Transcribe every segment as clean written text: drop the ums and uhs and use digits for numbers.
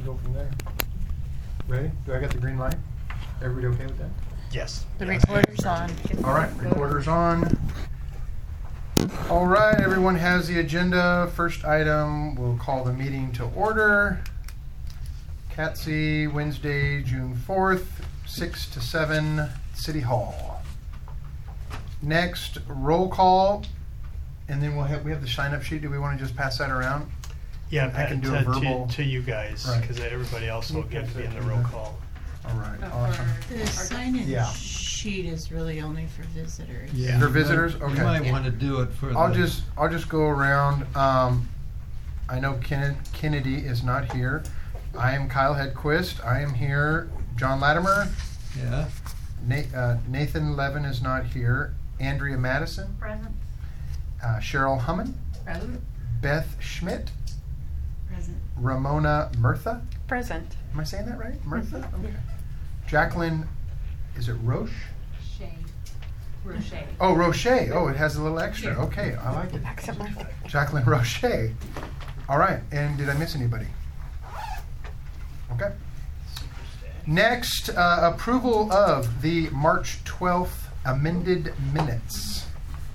can go from there. Ready? Do I get the green light? Everybody okay with that? Yes. The recorder's on. All right, recorder's on. All right, everyone has the agenda. First item, we'll call the meeting to order. CATSI, Wednesday, June 4th, 6 to 7, City Hall. Next, roll call, and then we have the sign-up sheet. Do we want to just pass that around? Yeah, I can do a verbal. to you guys, Right. because everybody else will get to be in the roll call. All right, awesome. The sign-in Yeah. sheet is really only for visitors. Yeah. For visitors? You Okay. might want to do it for I'll just go around. I know Kennedy is not here. I am Kyle Hedquist. I am here. John Latimer. Yeah. Nathan Levin is not here. Andrea Madison. Present. Cheryl Humman. Present. Beth Schmidt. Present. Ramona Murtha. Present. Am I saying that right? Murtha? Okay. Jacqueline, is it Roche? Roche. Oh, Roche. Oh, it has a little extra. Okay, I like it. Except my foot. Jacqueline Roche. All right, and did I miss anybody? Okay. Next, approval of the March 12th amended minutes.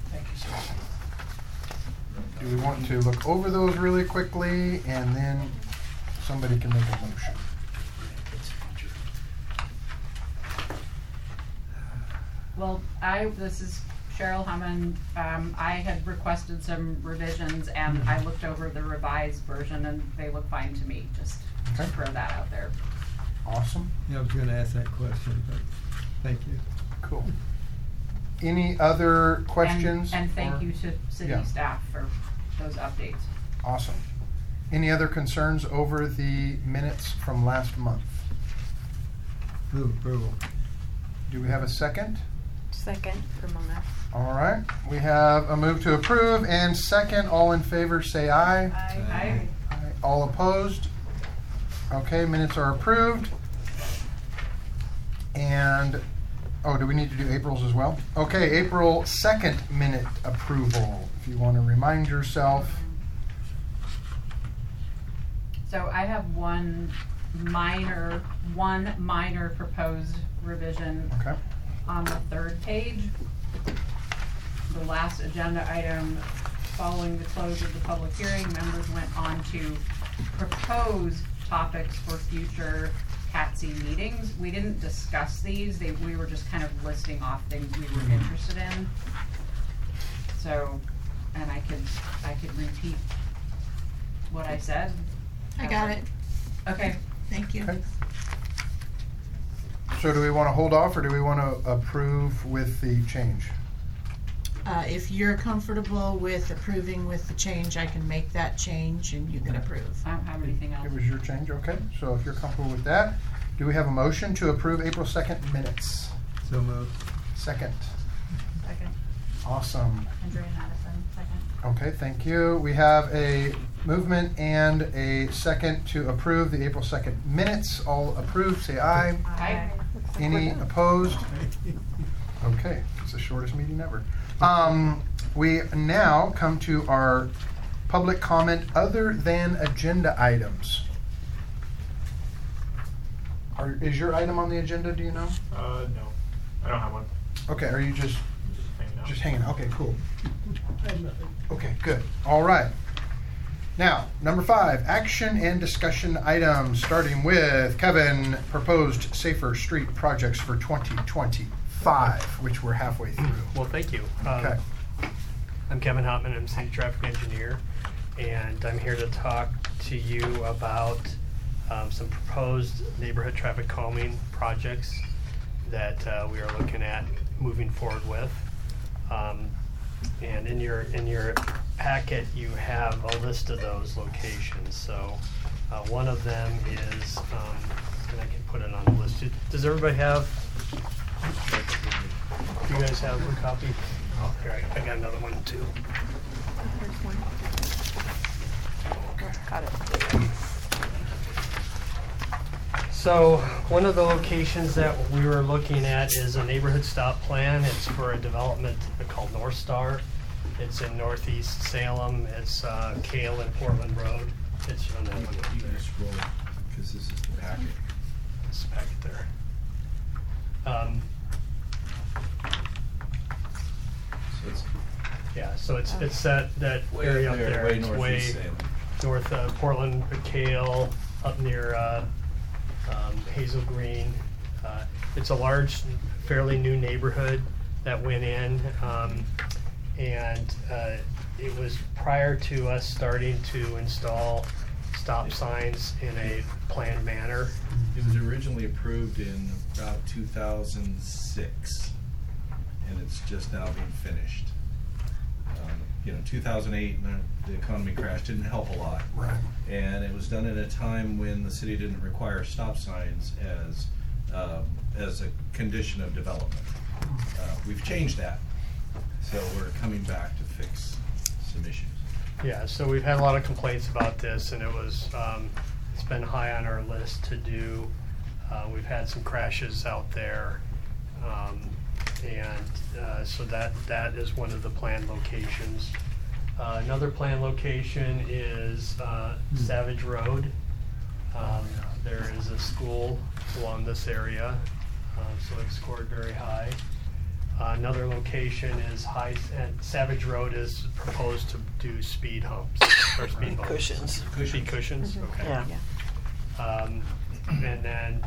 Do we want to look over those really quickly, and then somebody can make a motion? Well, this is Cheryl Humman. I had requested some revisions and I looked over the revised version and they look fine to me, just to Okay. throw that out there. Awesome. Yeah, I was going to ask that question, but thank you. Cool. Any other questions? And thank or- you to city Yeah. staff for those updates. Awesome. Any other concerns over the minutes from last month? Move approval. Do we have a second? Second, Ramona. All right. We have a move to approve and second. All in favor say aye. Aye. Aye. All opposed? Okay, minutes are approved. And, oh, do we need to do April's as well? Okay, April 2nd minute approval. If you want to remind yourself. So I have one minor proposed revision Okay. on the third page. The last agenda item, following the close of the public hearing, members went on to propose topics for future CATSI meetings. We didn't discuss these, we were just kind of listing off things we were interested in. So, and I could repeat what I said. I got it. Okay. Thank you. Okay. So do we want to hold off or do we want to approve with the change? If you're comfortable with approving with the change, I can make that change and you can approve. I don't have anything else. It was your change, okay. So if you're comfortable with that, do we have a motion to approve April 2nd minutes? So moved. Second. Second. Awesome. Andrea Madison, second. Okay, thank you. We have a movement and a second to approve the April 2nd minutes. All approved, say aye. Aye. Any opposed? Okay, it's the shortest meeting ever. We now come to our public comment other than agenda items. Is your item on the agenda, do you know? No, I don't have one. Okay, are you just Hanging out. hanging? Okay, cool. Okay, good. All right. Now, number 5, action and discussion items, starting with Kevin, proposed Safer Street projects for 2025, which we're halfway through. Well, thank you. Okay. I'm Kevin Hopman, I'm City Traffic Engineer, and I'm here to talk to you about some proposed neighborhood traffic calming projects that we are looking at moving forward with. And in your packet, you have a list of those locations. So one of them is, and I can put it on the list. Does everybody have? Do you guys have a copy? Oh, here, I got another one too. Got it. So one of the locations that we were looking at is a neighborhood stop plan. It's for a development called North Star. It's in northeast Salem. It's Kale and Portland Road. It's on that one. Because this is the packet. This packet there. So it's Yeah, so it's that way area up up there, there. way It's northeast Salem. north of Portland, McHale, up near Hazel Green. It's a large, fairly new neighborhood that went in, and it was prior to us starting to install stop signs in a planned manner. It was originally approved in about 2006, and it's just now being finished. 2008, the economy crash didn't help a lot. Right. And it was done at a time when the city didn't require stop signs as a condition of development. We've changed that, so we're coming back to fix some issues. Yeah, so we've had a lot of complaints about this, and it's been high on our list to do. We've had some crashes out there, so that is one of the planned locations. Another planned location is Savage Road. There is a school along this area, so it scored very high. Another location is Savage Road is proposed to do speed humps or speed bumps. Cushions. Speed cushions, okay. Yeah. And then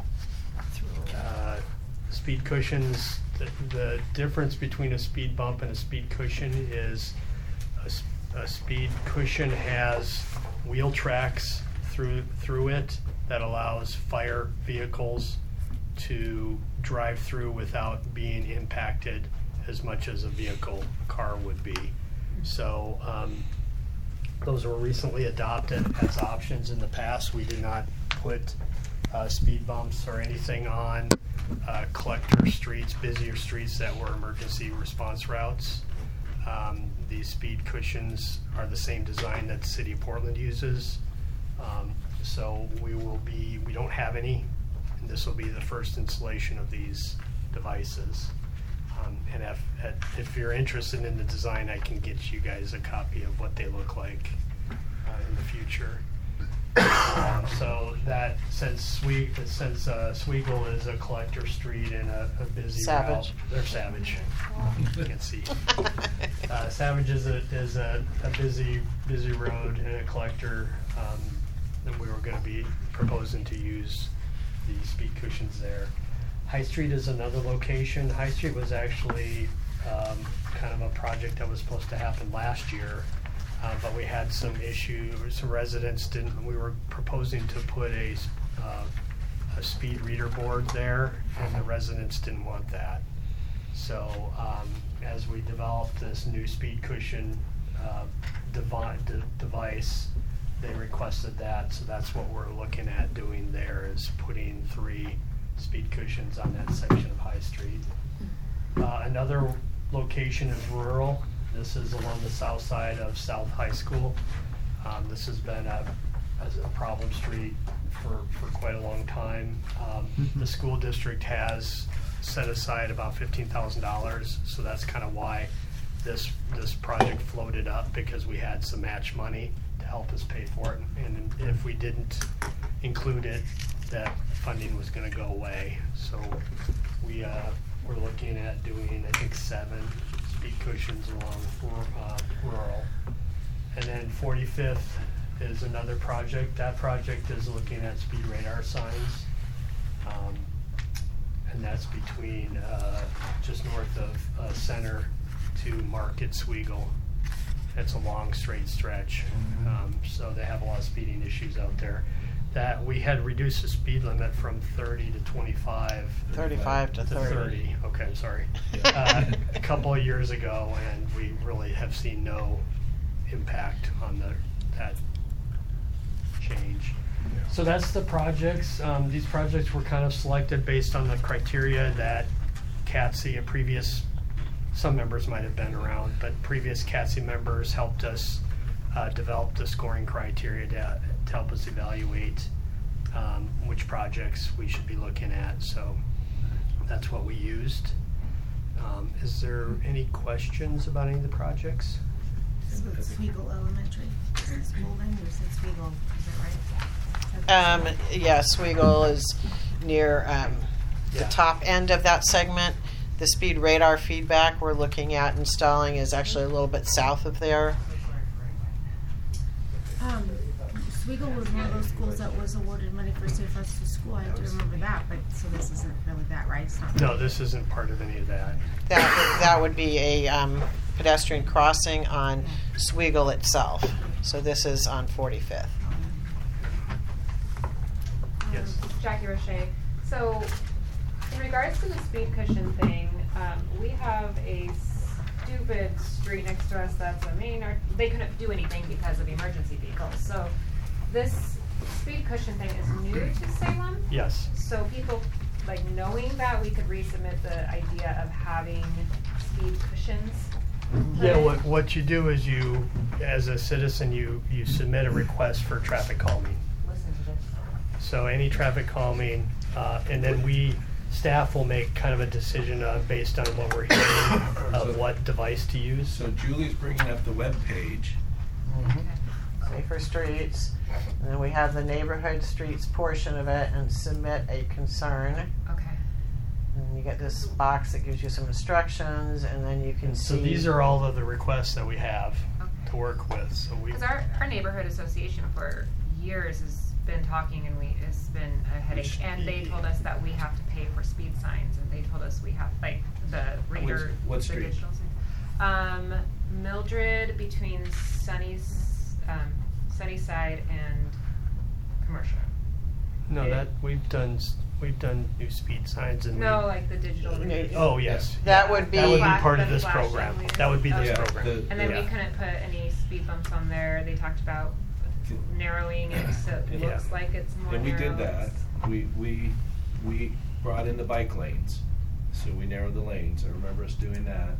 speed cushions, the difference between a speed bump and a speed cushion is a speed cushion has wheel tracks through it that allows fire vehicles to drive through without being impacted as much as a car would be. So those were recently adopted as options. In the past, we did not put speed bumps or anything on collector streets, busier streets that were emergency response routes. These speed cushions are the same design that the city of Portland uses. So we don't have any, and this will be the first installation of these devices. And if you're interested in the design, I can get you guys a copy of what they look like in the future. So that since Sweegle is a collector street and a busy Savage. route, they're Savage. You can see. Savage is a busy road and a collector, and we were going to be proposing to use the speed cushions there. High Street is another location. High Street was actually kind of a project that was supposed to happen last year, but we had some issue. Some residents didn't. We were proposing to put a speed reader board there, and the residents didn't want that. So as we developed this new speed cushion device, they requested that. So that's what we're looking at doing there, is putting 3 speed cushions on that section of High Street. Another location is rural. This is along the south side of South High School. This has been a problem street for quite a long time. The school district has set aside about $15,000, so that's kind of why this project floated up, because we had some match money to help us pay for it. And if we didn't include it, that funding was going to go away. So we're looking at doing, I think, 7 speed cushions along rural. And then 45th is another project. That project is looking at speed radar signs. And that's between just north of Center to Market Sweegle. It's a long straight stretch. So they have a lot of speeding issues out there. That we had reduced the speed limit from 30 to 25. 35 to 30. Okay, I'm sorry. A couple of years ago, and we really have seen no impact on that change. So that's the projects. These projects were kind of selected based on the criteria that CATSI, some members might have been around, but previous CATSI members helped us develop the scoring criteria to help us evaluate which projects we should be looking at. So that's what we used. Is there any questions about any of the projects? This is Sweegle Elementary School then, you said Sweegle, is that right? Sweegle is near the Yeah. top end of that segment. The speed radar feedback we're looking at installing is actually a little bit south of there. Sweegle was one of those schools that was awarded money for Safe Routes to School. I do remember that, but so this isn't really that, right? It's not No, this isn't part of any of that. That would be a pedestrian crossing on Sweegle itself. So this is on 45th. Yes. Jackie Roche. So, in regards to the speed cushion thing, we have a stupid street next to us that's a main. They couldn't do anything because of emergency vehicles. So, this speed cushion thing is new to Salem. Yes. So people, like, knowing that, we could resubmit the idea of having speed cushions. Yeah, what you do is you, as a citizen, you submit a request for traffic calming. Listen to this. So any traffic calming, and then staff will make kind of a decision based on what we're hearing of what device to use. So Julie's bringing up the web page. Safer streets. And then we have the neighborhood streets portion of it and submit a concern. Okay. And you get this box that gives you some instructions, and then you can see. So these are all of the requests that we have to work with. So we. Because our neighborhood association for years has been talking, and it's been a headache. And they told us that we have to pay for speed signs, and they told us we have, like, the reader, What the street? digital signs. Mildred between Sunnyside and Commercial. No, that we've done new speed signs and. No, like the digital readers. Oh yes. That would be. That would be Flash- part of the this flash program. down That would be this later. Yeah, program. And then Yeah. we couldn't put any speed bumps on there. They talked about narrowing it so it Yeah. looks like it's more And we narrow. did that. We brought in the bike lanes. So we narrowed the lanes. I remember us doing that.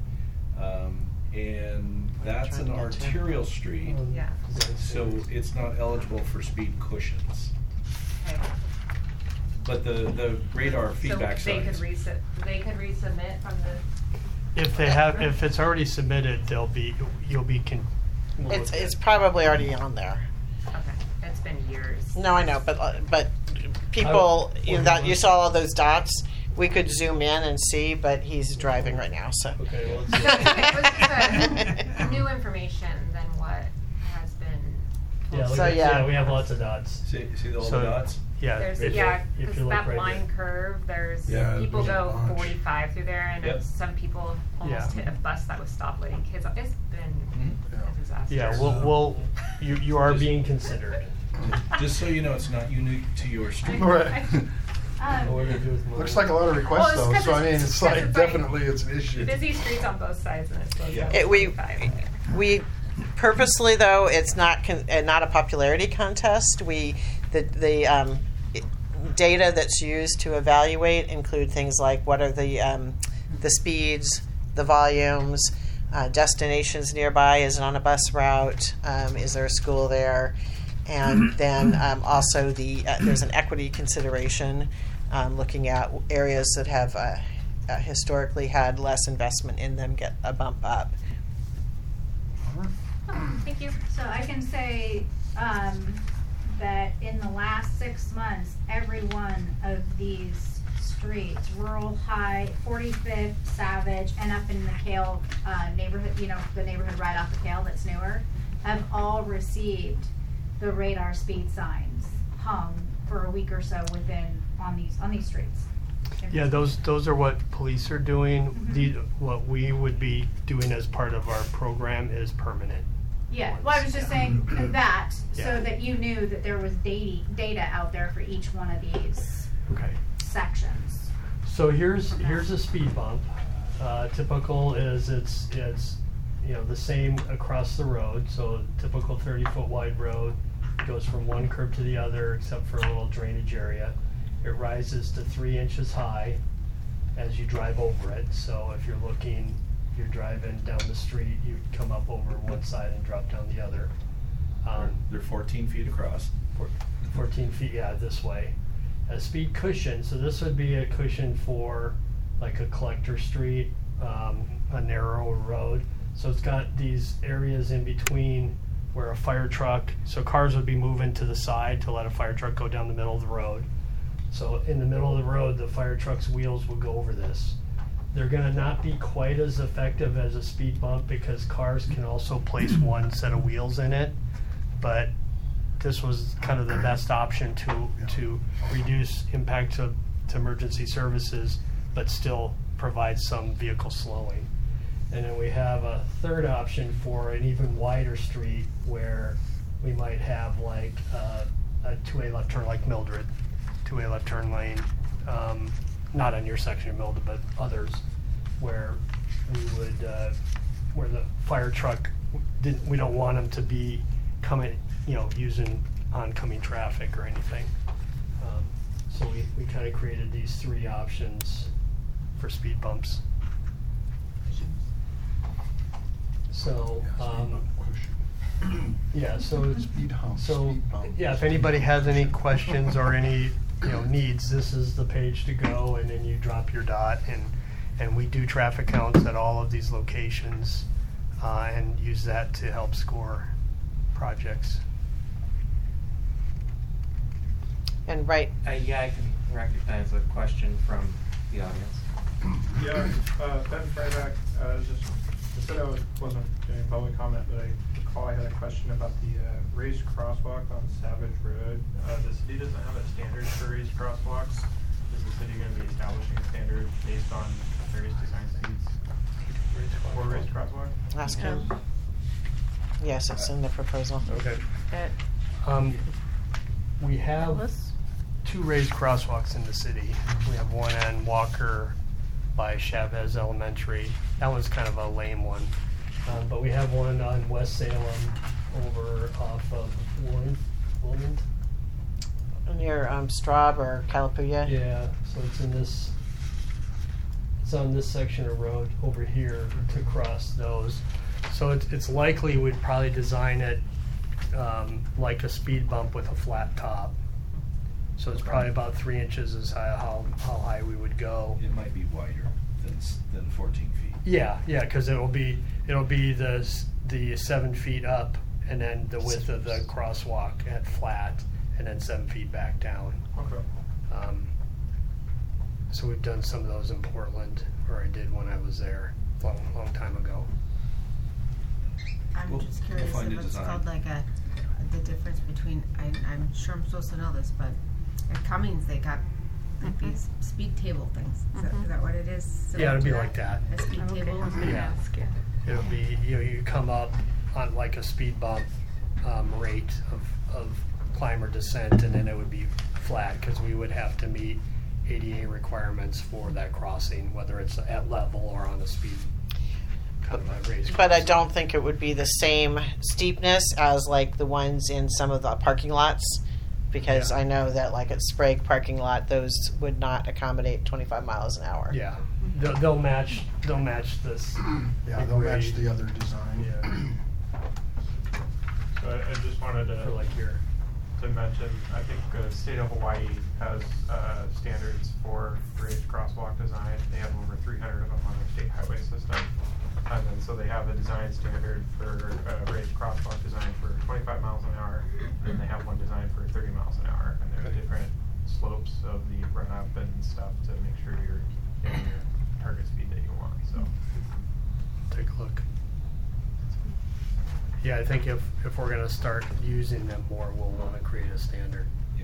And that's an Trying to get to- arterial street. Yeah. So it's not eligible for speed cushions. Okay. But the radar feedback So they could signs. they could resubmit from the. If it's already submitted, we'll look It's at- probably already on there. Okay, it's been years. No, I know, but people, that you saw all those dots. We could zoom in and see, but he's driving right now, so. Okay, well, So it was just a new information than what has been told. yeah, So, yeah. we have lots of dots. See all So- the dots? Yeah. There's, if yeah, you because look that right line there. curve, there's, Yeah, people there's a go bunch. 45 through there, and Yep. some people almost Yeah. hit a bus that was stopped letting kids off. It's been a disaster. Yeah, you are being considered. Just so you know, it's not unique to your street. Right. What we're gonna do with Looks like a lot of requests Well, it's though, 'cause so I mean, it's- it's 'cause like it's like definitely it's an issue. Busy streets on both sides, and it slows Yeah. down. We 45. we purposely though it's not not a popularity contest. The data that's used to evaluate include things like what are the speeds, the volumes, destinations nearby. Is it on a bus route? Is there a school there? And then also there's an equity consideration, looking at areas that have historically had less investment in them get a bump up. Thank you. So I can say that in the last 6 months, every one of these streets, Rural High, 45th, Savage, and up in the Kale neighborhood, the neighborhood right off the Kale that's newer, have all received the radar speed signs hung for a week or so on these streets. Yeah, those are what police are doing. Mhm. What we would be doing as part of our program is permanent. Yeah, well, I was just saying that, Yeah. so that you knew that there was data out there for each one of these Okay. sections. So here's a speed bump. Typical is it's the same across the road. So typical 30-foot wide road goes from one curb to the other, except for a little drainage area. It rises to 3 inches high as you drive over it. So if you're driving down the street, you come up over one side and drop down the other. They're 14 feet across. 14 feet, yeah, this way. A speed cushion, so this would be a cushion for like a collector street, a narrow road. So it's got these areas in between where a fire truck, so cars would be moving to the side to let a fire truck go down the middle of the road. So in the middle of the road, the fire truck's wheels would go over this. They're gonna not be quite as effective as a speed bump because cars can also place one set of wheels in it. But this was kind of the best option to reduce impact to emergency services, but still provide some vehicle slowing. And then we have a third option for an even wider street where we might have like a two-way left turn like Mildred, two-way left turn lane, not on your section of Mildred, but others, where we would, where the fire truck we don't want them to be coming, using oncoming traffic or anything. So we kind of created these three options for speed bumps. So, yeah, so Speed humps, so, speed bumps. yeah, if anybody has any questions or any, needs, this is the page to go, and then you drop your dot, and we do traffic counts at all of these locations, and use that to help score projects. And right, Yeah, I can recognize a question from the audience. Yeah, Ben Freibach, just said I wasn't doing public comment, but I recall I had a question about the raised crosswalk on Savage Road. The city doesn't have a standard for raised crosswalks. Is the city going to be establishing a standard based on various design speeds for raised crosswalk? ask him. Yes, it's in the proposal. Okay. We have two raised crosswalks in the city. We have one on Walker by Chavez Elementary. That one's kind of a lame one. But we have one on West Salem over off of Williams. Near Straub or Calapooya. Yeah, so it's on this section of road over here to cross those. So it's likely we'd probably design it like a speed bump with a flat top. So it's probably about 3 inches is how high we would go. It might be wider than 14 feet. Yeah, because it'll be the 7 feet up, and then the width of the crosswalk at flat, and then 7 feet back down. Okay. So we've done some of those in Portland, or I did when I was there a long time ago. I'm We'll- just we'll curious find if a it's design. called like the difference between, I'm sure I'm supposed to know this, but at Cummings, they got like these speed table things. Is that what it is? Yeah, it'd be Similar like to that. A speed table? Yeah. It'll be, you come up on like a speed bump rate of climb or descent, and then it would be flat, because we would have to meet ADA requirements for that crossing, whether it's at level or on a speed kind of a raised But I crossing. don't think it would be the same steepness as like the ones in some of the parking lots, because Yeah. I know that like at Sprague parking lot, those would not accommodate 25 miles an hour. Yeah, they'll match this. Yeah, they'll match the other design. Yeah, So I just wanted for like your. to mention, I think the state of Hawaii has standards for raised crosswalk design. They have over 300 of them on their state highway system. And then so they have a design standard for raised crosswalk design for 25 miles an hour, and they have one designed for 30 miles an hour. And there's different slopes of the run up and stuff to make sure you're getting your target speed that you want. So Take a look. Yeah, I think if we're gonna start using them more, we'll want to create a standard. Yeah.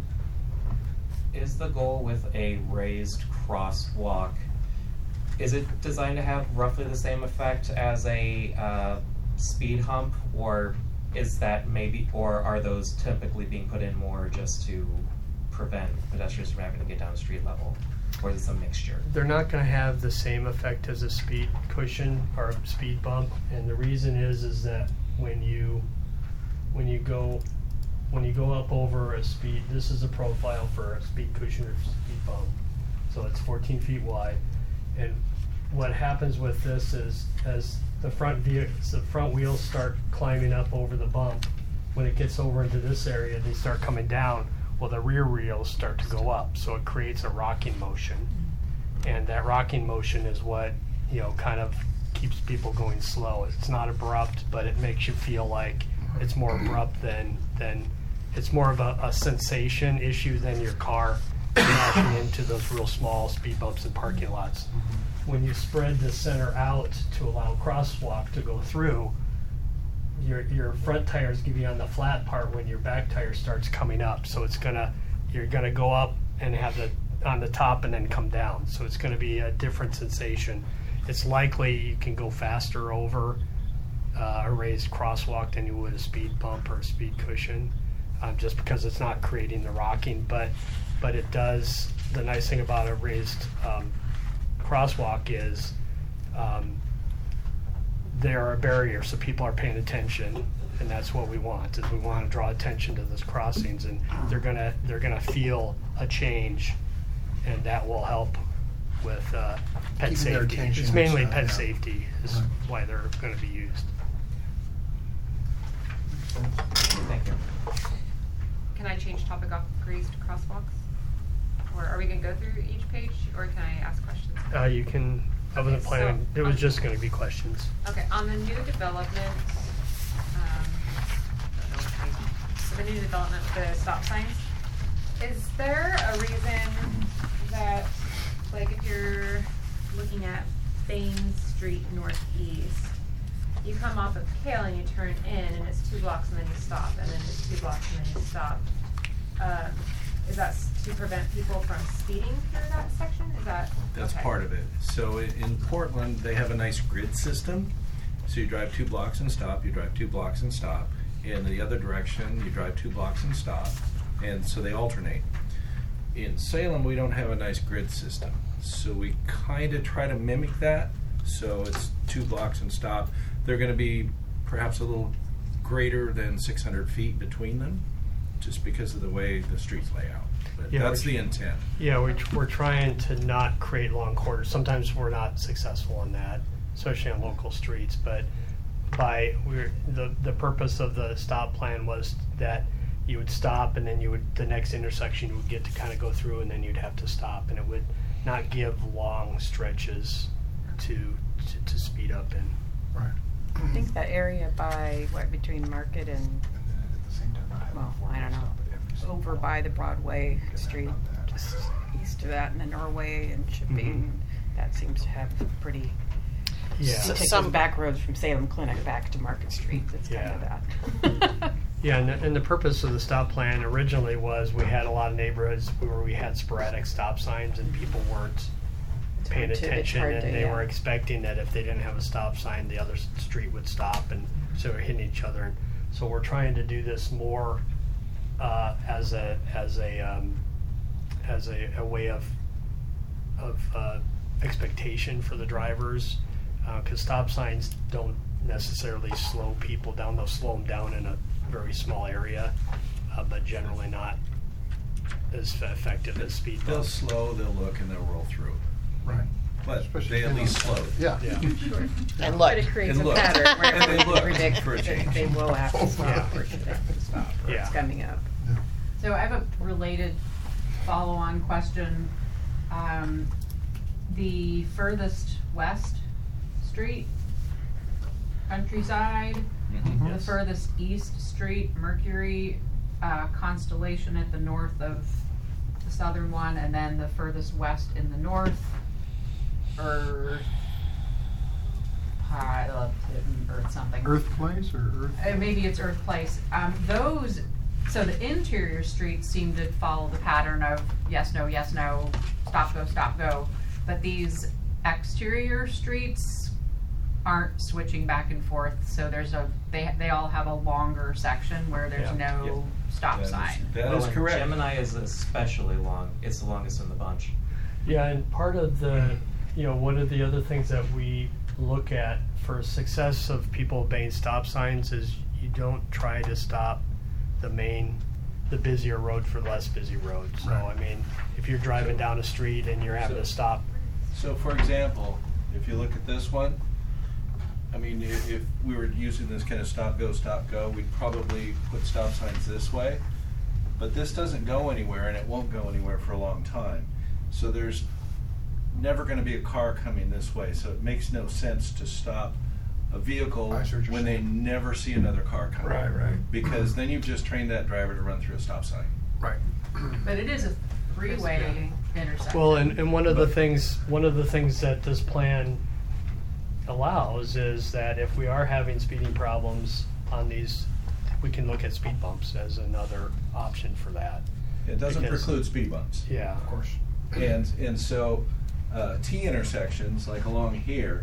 Is the goal with a raised crosswalk, is it designed to have roughly the same effect as a speed hump, or is that maybe, or are those typically being put in more just to prevent pedestrians from having to get down to street level, or is it some mixture? They're not gonna have the same effect as a speed cushion or a speed bump, and the reason is that when you go up over a speed, this is a profile for a speed cushion or speed bump. So it's 14 feet wide. And what happens with this is as the front wheels start climbing up over the bump, when it gets over into this area, they start coming down. Well, the rear wheels start to go up, so it creates a rocking motion. And that rocking motion is what, kind of keeps people going slow. It's not abrupt, but it makes you feel like it's more abrupt than it's more of a sensation issue than your car crashing into those real small speed bumps in parking lots. When you spread the center out to allow crosswalk to go through, your front tires give you on the flat part when your back tire starts coming up. So you're gonna go up and have on the top and then come down. So it's gonna be a different sensation. It's likely you can go faster over a raised crosswalk than you would a speed bump or a speed cushion, just because it's not creating the rocking. But it does. The nice thing about a raised crosswalk is they're a barrier, so people are paying attention, and that's what we want. Is we want to draw attention to those crossings, and they're gonna feel a change, and that will help with pet Keeping their safety. attention It's mainly and stuff, pet yeah. safety is Right. why they're going to be used. Thank you. Can I change topic off raised crosswalks? Or are we gonna go through each page, or can I ask questions? You can. I wasn't Okay, planning. so It was on- just going to be questions. Okay, on the new development, so the new development with the stop signs, is there a reason that, like, if you're looking at Baines Street Northeast, you come off of Kale and you turn in, and it's 2 blocks and then you stop, and then it's 2 blocks and then you stop. Is that to prevent people from speeding through that section? Is that? That's okay. part of it. So in Portland, they have a nice grid system. So you drive 2 blocks and stop, you drive 2 blocks and stop. In the other direction, you drive 2 blocks and stop. And so they alternate. In Salem, we don't have a nice grid system. So we kind of try to mimic that. So it's 2 blocks and stop. They're going to be perhaps a little greater than 600 feet between them, just because of the way the streets lay out. But Yeah, that's the intent. Yeah, we're trying to not create long corridors. Sometimes we're not successful in that, especially on local streets. But the purpose of the stop plan was that you would stop, and then the next intersection you would get to kind of go through, and then you'd have to stop, and it would not give long stretches to speed up in. Right. I think that area between Market and, well, I don't know, over by the Broadway Street, just east of that, and the Norway and Shipping, that seems to have pretty. Yeah. You take those back roads from Salem Clinic back to Market Street. That's kind of that. Yeah, and the purpose of the stop plan originally was we had a lot of neighborhoods where we had sporadic stop signs and people weren't paying attention, and they were expecting that if they didn't have a stop sign, the other street would stop, and so they're hitting each other. And so we're trying to do this more as a way of expectation for the drivers, because stop signs don't necessarily slow people down. They'll slow them down in a very small area, but generally not as effective as speed They'll bumps. slow, they'll look, and they'll roll through. Right. But Especially they at if least they're slow. on- Yeah. Yeah. And But look. it creates And a look. pattern where And they they look predict for a that change. they will have to stop Yeah. or they have to stop or Yeah. it's coming up. So I have a related follow-on question. The furthest west street, Countryside, Mhm. the furthest east street, Mercury, Constellation at the north of the southern one, and then the furthest west in the north, Earth something. Earth Place or Earth? Maybe it's Earth Place. So the interior streets seem to follow the pattern of yes, no, stop, go. But these exterior streets aren't switching back and forth. So they all have a longer section where there's Yeah. no stop sign. That is and correct. Gemini is especially long. It's the longest in the bunch. Yeah, and part of one of the other things that we look at for success of people obeying stop signs is you don't try to stop the busier road for the less busy road. So, Right. I mean, if you're driving down a street and you're having to stop. So for example, if you look at this one, I mean, if we were using this kind of stop, go, we'd probably put stop signs this way. But this doesn't go anywhere, and it won't go anywhere for a long time. So there's never going to be a car coming this way, so it makes no sense to stop a vehicle I see what you're when they saying. never see another car coming. Right. Because then you've just trained that driver to run through a stop sign. Right. But it is a three-way intersection. Well, and one of the things that this plan allows is that if we are having speeding problems on these, we can look at speed bumps as another option for that. It doesn't Because- preclude speed bumps. Yeah. Of course. And so T intersections, like along here,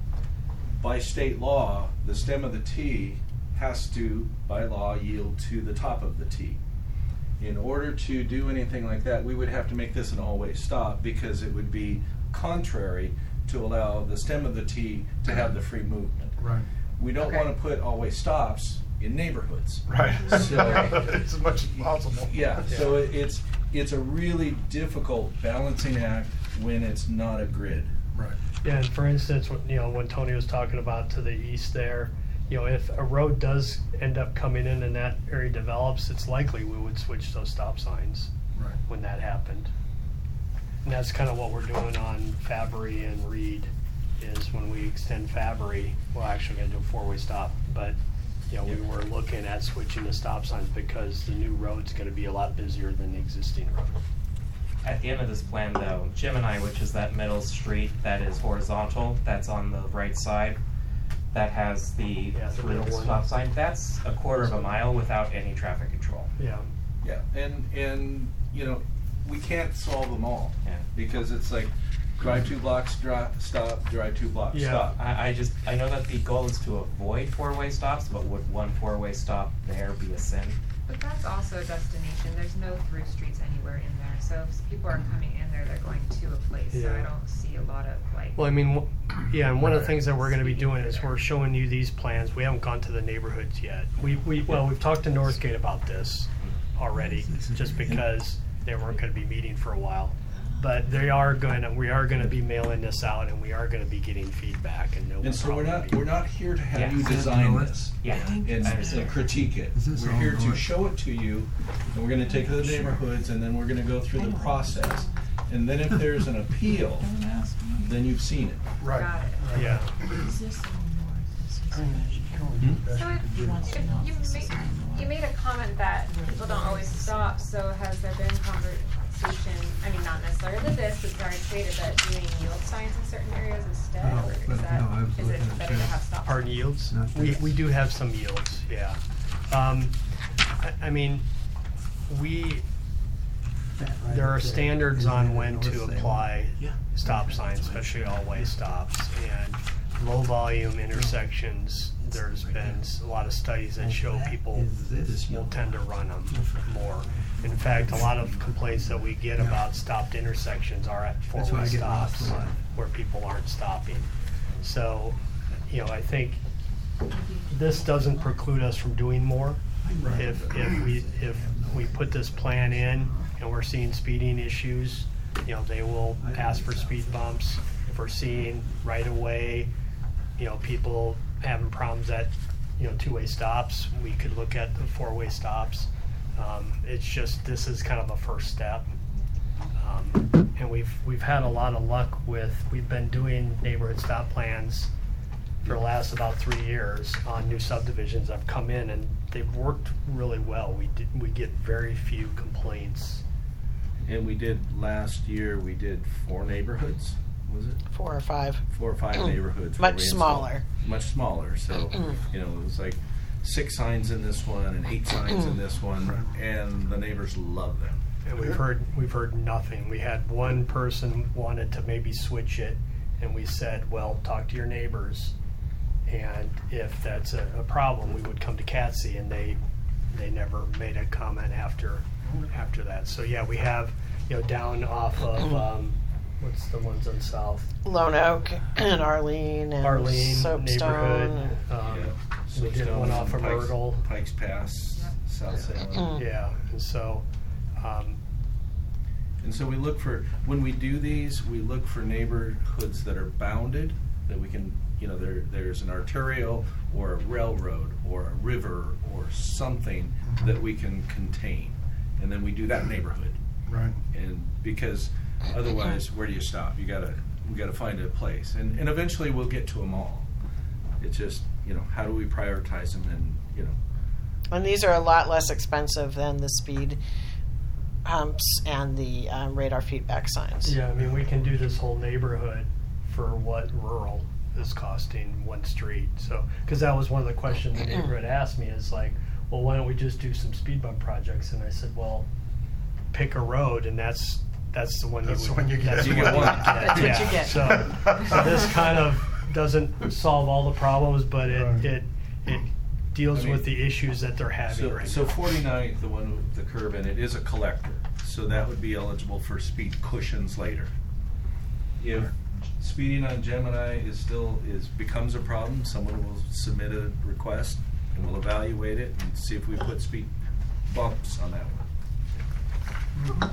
by state law, the stem of the T has to, by law, yield to the top of the T. In order to do anything like that, we would have to make this an all-way stop because it would be contrary to allow the stem of the T to have the free movement. Right. We don't Okay. want to put all-way stops in neighborhoods. Right. So- As much as possible. Yeah, so it's a really difficult balancing act when it's not a grid. Right. Yeah, and for instance, when Tony was talking about to the east there, if a road does end up coming in and that area develops, it's likely we would switch those stop signs Right. when that happened. And that's kind of what we're doing on Fabry and Reed, is when we extend Fabry, we're actually gonna do a four-way stop, but, we were looking at switching the stop signs because the new road's gonna be a lot busier than the existing road. At the end of this plan, though, Gemini, which is that middle street that is horizontal, that's on the right side, that has the Yeah, the through middle one. stop sign, that's a quarter of a mile without any traffic control. Yeah. Yeah, and we can't solve them all. Yeah. Because it's like drive 2 blocks, stop, drive 2 blocks, Yeah. stop. I know that the goal is to avoid four-way stops, but would one four-way stop there be a sin? But that's also a destination. There's no through streets anywhere in there. So if people are coming in there, they're going to a place. So I Yeah. don't see a lot of like. Well, I mean, and one of the things that we're gonna be doing is we're showing you these plans. We haven't gone to the neighborhoods yet. We've talked to Northgate about this already, just because they weren't gonna be meeting for a while. But we are gonna be mailing this out, and we are gonna be getting feedback, and no And so we're problem. not here to have Yeah. you design this Yeah. and critique it. Is this We're all here to north? show it to you, and we're gonna take it to the neighborhoods, and then we're gonna go through the process. And then if there's an appeal, then you've seen it. Right. Got it. Yeah. So if you made a comment that people don't always stop. So has there been conversation? I mean, not necessarily this, but it's already stated that doing yield signs in certain areas instead, No, or but is that no, I was is it looking at better to that. have stop? Pardon, yields? Not We this. do have some yields, yeah. I mean, there are standards on when to apply stop signs, especially all-way stops. And low-volume intersections, there's been a lot of studies that show people will tend to run them more. In fact, a lot of complaints that we get about stopped intersections are at That's why four-way I get lost stops a lot. where people aren't stopping. So, I think this doesn't preclude us from doing more. If we put this plan in and we're seeing speeding issues, they will ask for speed bumps. If we're seeing right away, people having problems at, two-way stops, we could look at the four-way stops. It's just, this is kind of a first step. And we've had a lot of luck we've been doing neighborhood stop plans for the last about 3 years on new subdivisions that have come in, and they've worked really well. We get very few complaints. And we did, last year, we did 4 neighborhoods, was it? 4 or 5. 4 or 5 neighborhoods. where Much we installed- smaller. Much smaller, so, it was like 6 signs in this one and 8 signs in this one, and the neighbors love them. And we've heard nothing. We had one person wanted to maybe switch it, and we said, well, talk to your neighbors, and if that's a problem, we would come to CATSI, and they never made a comment after that. So yeah, we have, down off of what's the ones on South? Lone Oak and Arlene and Arlene Soapstone. neighborhood. We did Soapstone, one off of Pikes- Myrtle. Pikes Pass, South Salem. Yeah, and so, And so we look for, when we do these, we look for neighborhoods that are bounded, that we can, there's an arterial or a railroad or a river or something that we can contain. And then we do that neighborhood. Right. And because otherwise, where do you stop? We gotta find a place. And eventually we'll get to them all. It's just, how do we prioritize them and, And these are a lot less expensive than the speed humps and the radar feedback signs. Yeah, I mean, we can do this whole neighborhood for what rural is costing one street. So, because that was one of the questions the neighborhood asked me is like, well, why don't we just do some speed bump projects? And I said, well, pick a road, and that's the one That's you the one you get. That's You the get one one. That's what you get. So this kind of doesn't solve all the problems, but it deals with the issues that they're having right So now. 49th, the one with the curve in it, is a collector, so that would be eligible for speed cushions later. If speeding on Gemini becomes a problem, someone will submit a request and we'll evaluate it and see if we put speed bumps on that one.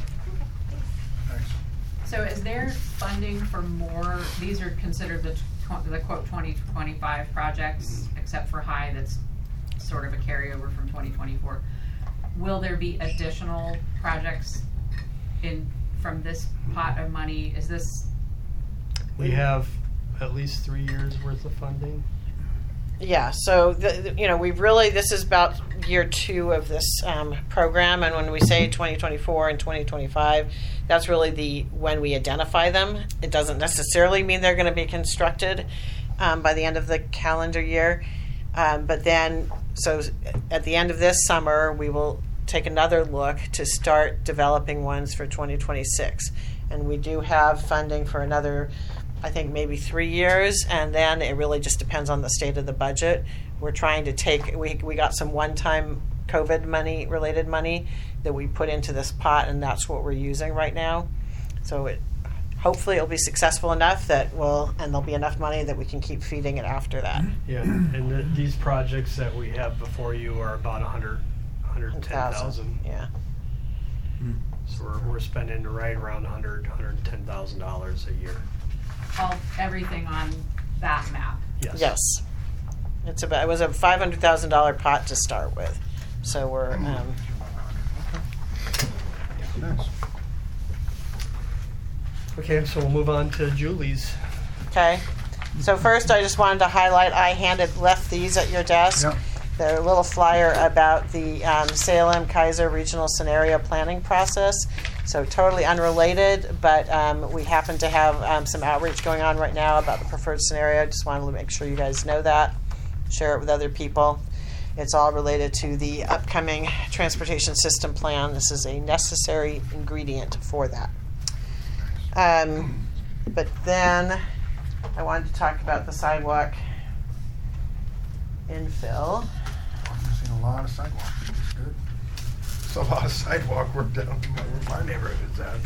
So is there funding for more, these are considered the quote 2025 projects, except for High, that's sort of a carryover from 2024. Will there be additional projects from this pot of money? Is this? We have at least 3 years worth of funding. Yeah, so this is about year 2 of this program, and when we say 2024 and 2025, that's really when we identify them. It doesn't necessarily mean they're going to be constructed by the end of the calendar year, but then, so at the end of this summer, we will take another look to start developing ones for 2026, and we do have funding for another, I think maybe 3 years, and then it really just depends on the state of the budget. We're trying to we got some one-time COVID related money that we put into this pot, and that's what we're using right now. So hopefully it'll be successful enough and there'll be enough money that we can keep feeding it after that. Yeah, and these projects that we have before you are about 110,000. Yeah. So we're spending right around $110,000 a year. Everything on that map. Yes. It was a $500,000 pot to start with. So we're Nice. Okay, so we'll move on to Julie's. okay. So first I just wanted to highlight, I left these at your desk. Yep. They're a little flyer about the Salem Kaiser Regional Scenario Planning process. So totally unrelated, but we happen to have some outreach going on right now about the preferred scenario. Just wanted to make sure you guys know that, share it with other people. It's all related to the upcoming transportation system plan. This is a necessary ingredient for that. But then I wanted to talk about the sidewalk infill. I've seen a lot of sidewalk. It's good. It's a lot of sidewalk work down where my neighborhood is at.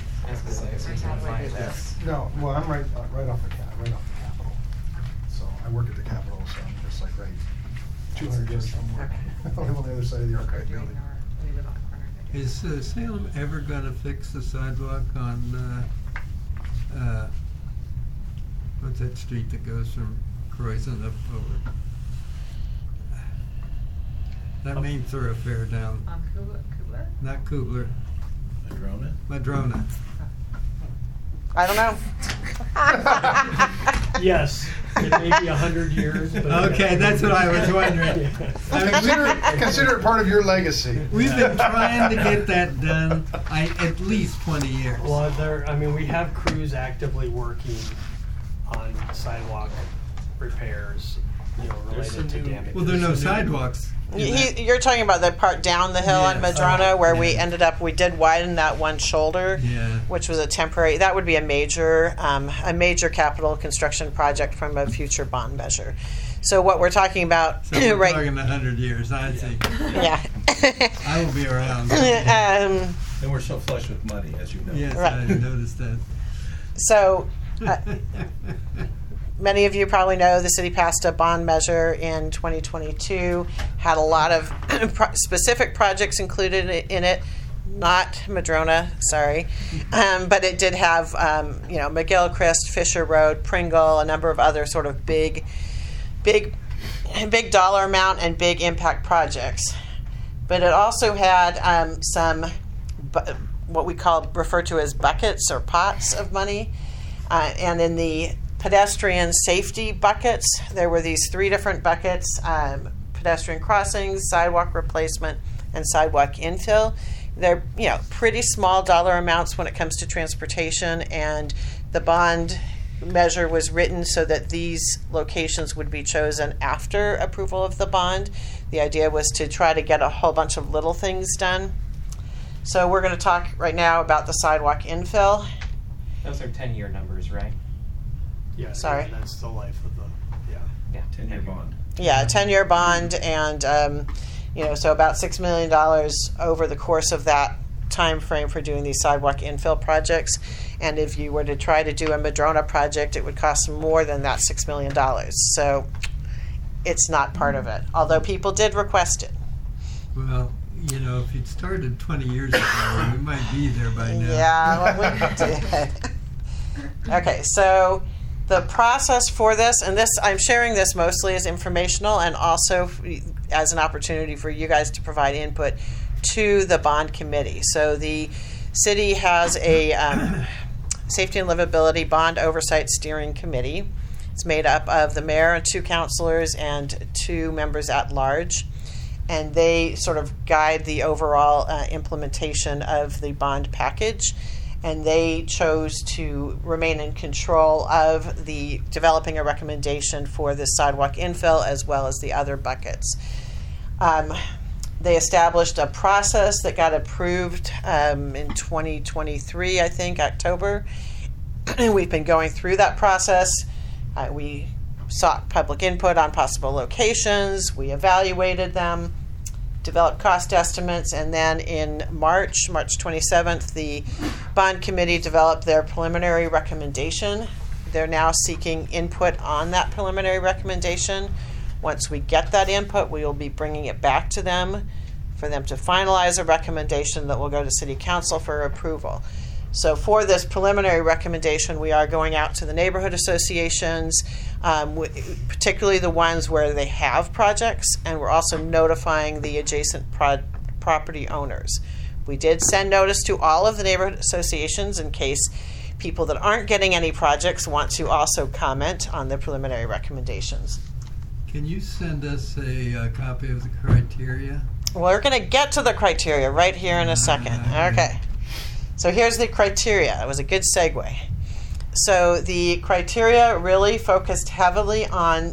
No, well, I'm right off the Capitol. So I work at the Capitol, so I'm just like right 200 yards from work. I live on the other side of the archive building. Is Salem ever going to fix the sidewalk on, what's that street that goes from Croissant up over? That main thoroughfare down. Kubler? Not Kubler. Madrona. I don't know. Yes, it may be 100 years. But Okay, that's what I was wondering. Consider it part of your legacy. We've been trying to get that done at least 20 years. Well, we have crews actively working on sidewalk repairs, related to damage. Well, there are no sidewalks. You're talking about the part down the hill on Yes. Madrona where we did widen that one shoulder, Yeah. which was a temporary. That would be a major capital construction project from a future bond measure. So what we're talking about, So we're right? talking 100 years, I see. Yeah. I will be around. And we're so flush with money, as you know. Yes, Right. I noticed that. So. Many of you probably know the city passed a bond measure in 2022, had a lot of specific projects included in it, not Madrona, sorry, but it did have, McGillcrest, Fisher Road, Pringle, a number of other sort of big dollar amount and big impact projects. But it also had some, what we refer to as buckets or pots of money, and in the pedestrian safety buckets. There were these 3 different buckets, pedestrian crossings, sidewalk replacement, and sidewalk infill. They're, pretty small dollar amounts when it comes to transportation, and the bond measure was written so that these locations would be chosen after approval of the bond. The idea was to try to get a whole bunch of little things done. So we're going to talk right now about the sidewalk infill. Those are 10-year numbers, right? Yeah. Sorry. And that's the life of the, Yeah. 10-year bond. Yeah, a 10-year bond, and so about $6 million over the course of that time frame for doing these sidewalk infill projects. And if you were to try to do a Madrona project, it would cost more than that $6 million. So it's not part of it, although people did request it. Well, if you'd started 20 years ago, we might be there by now. Yeah, well, we did. Okay, so the process for this, and I'm sharing this mostly as informational and also as an opportunity for you guys to provide input to the bond committee. So the city has a safety and livability bond oversight steering committee. It's made up of the mayor and 2 councilors and 2 members at large. And they sort of guide the overall implementation of the bond package. And they chose to remain in control of the developing a recommendation for the sidewalk infill as well as the other buckets. They established a process that got approved in 2023, I think, October. And we've been going through that process. We sought public input on possible locations. We evaluated them, developed cost estimates, and then in March 27th, the bond committee developed their preliminary recommendation. They're now seeking input on that preliminary recommendation. Once we get that input, we will be bringing it back to them for them to finalize a recommendation that will go to City Council for approval. So for this preliminary recommendation, we are going out to the neighborhood associations, particularly the ones where they have projects, and we're also notifying the adjacent property owners. We did send notice to all of the neighborhood associations in case people that aren't getting any projects want to also comment on the preliminary recommendations. Can you send us a copy of the criteria? We're going to get to the criteria right here in a second. Okay. So here's the criteria. It was a good segue. So the criteria really focused heavily on,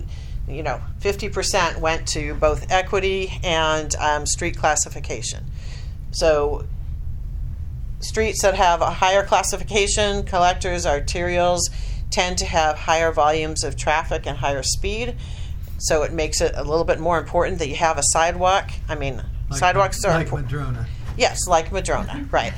50% went to both equity and street classification. So streets that have a higher classification, collectors, arterials, tend to have higher volumes of traffic and higher speed. So it makes it a little bit more important that you have a sidewalk. Sidewalks are important. Like Madrona. Yes, like Madrona, right.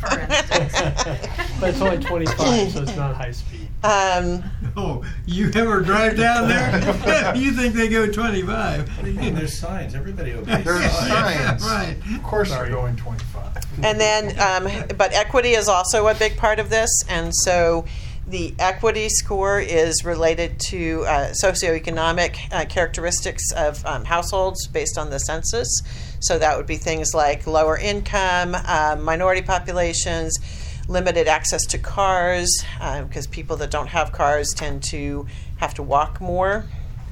But it's only 25, so it's not high speed. Oh, you ever drive down there? You think they go 25? What do you mean? There's signs. Everybody obeys There's signs. signs. Right. Of course they're going 25. And then, but equity is also a big part of this, and so the equity score is related to socioeconomic characteristics of households based on the census. So that would be things like lower income, minority populations, limited access to cars, because people that don't have cars tend to have to walk more.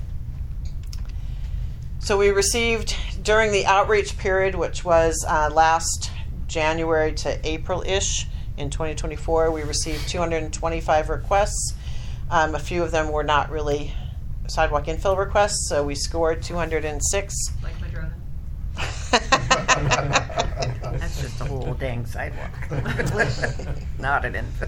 So we received, during the outreach period, which was last January to April-ish, in 2024, we received 225 requests. A few of them were not really sidewalk infill requests, so we scored 206. Like Madrona. That's just a whole dang sidewalk. Not an infill.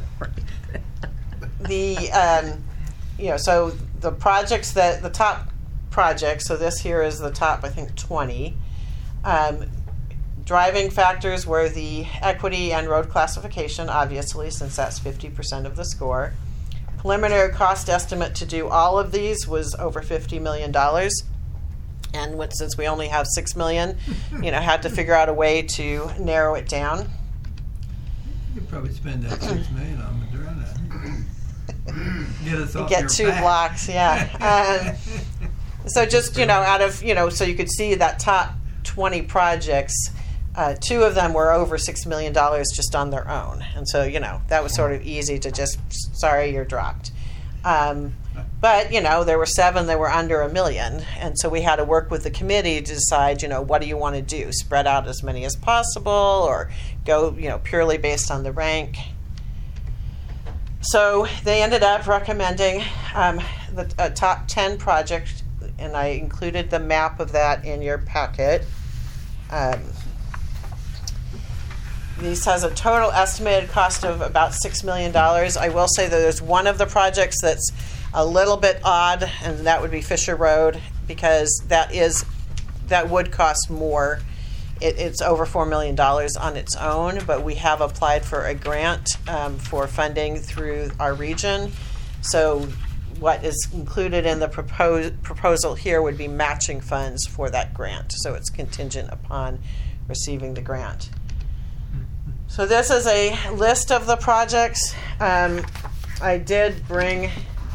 So the projects the top projects, so this here is the top, I think, 20. Driving factors were the equity and road classification, obviously, since that's 50% of the score. Preliminary cost estimate to do all of these was over $50 million. And since we only have $6 million, had to figure out a way to narrow it down. You could probably spend that $6 million on Madrona. Get us off Get your 2 back. blocks, yeah. So just, out of, so you could see that top 20 projects, 2 of them were over $6 million just on their own. And so, that was sort of easy to just, sorry, you're dropped. But, there were 7 that were under $1 million. And so we had to work with the committee to decide, what do you want to do? Spread out as many as possible or go, purely based on the rank. So they ended up recommending the top 10 project, and I included the map of that in your packet. This has a total estimated cost of about $6 million. I will say that there's one of the projects that's a little bit odd, and that would be Fisher Road, because that would cost more. It's over $4 million on its own, but we have applied for a grant for funding through our region. So what is included in the proposal here would be matching funds for that grant. So it's contingent upon receiving the grant. So this is a list of the projects. I did bring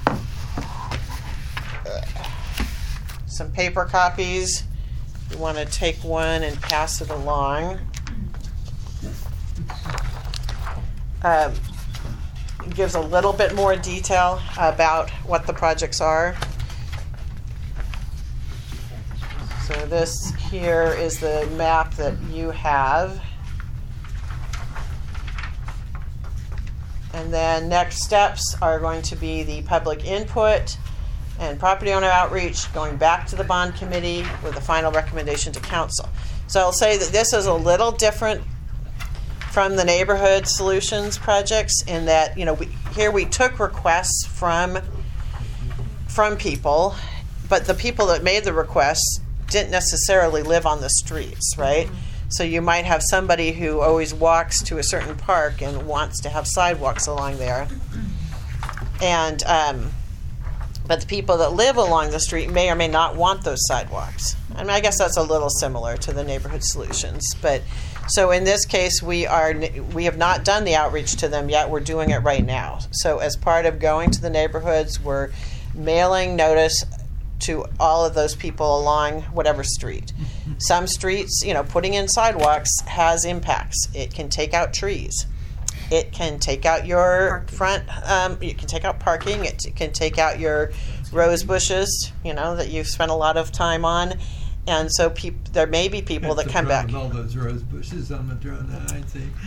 some paper copies. You want to take one and pass it along. It gives a little bit more detail about what the projects are. So this here is the map that you have. And then next steps are going to be the public input and property owner outreach, going back to the bond committee with a final recommendation to council. So I'll say that this is a little different from the neighborhood solutions projects in that, we took requests from people, but the people that made the requests didn't necessarily live on the streets, right? So you might have somebody who always walks to a certain park and wants to have sidewalks along there. And but the people that live along the street may or may not want those sidewalks. I mean, I guess that's a little similar to the neighborhood solutions. But so in this case, we have not done the outreach to them yet. We're doing it right now. So as part of going to the neighborhoods, we're mailing notice to all of those people along whatever street. Some streets, putting in sidewalks has impacts. It can take out trees. It can take out your front, you can take out parking. It can take out your rose bushes, that you've spent a lot of time on. And so there may be people that come back. All those rose bushes on Madrona, I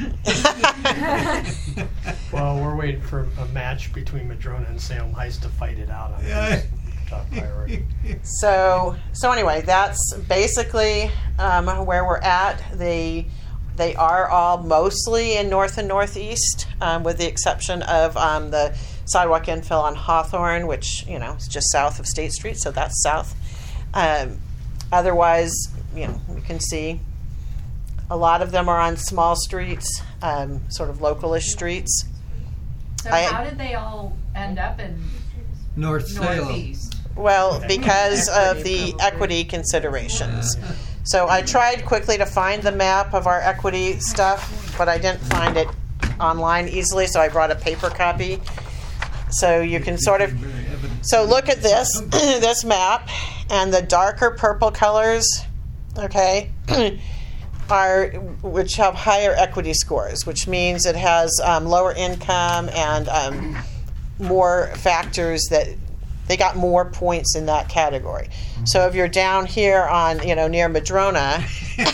think. Well, we're waiting for a match between Madrona and Salem Heights to fight it out on this top priority. So anyway, that's basically where we're at. They are all mostly in north and northeast, with the exception of the sidewalk infill on Hawthorne, which is just south of State Street, so that's south. Otherwise, you can see a lot of them are on small streets, sort of localish streets. So how did they all end up in Northeast? Well, because of the equity considerations. So I tried quickly to find the map of our equity stuff, but I didn't find it online easily, so I brought a paper copy. So you can sort of, so look at this, this map, and the darker purple colors, okay, which have higher equity scores, which means it has lower income and more factors that they got more points in that category. So if you're down here on, near Madrona,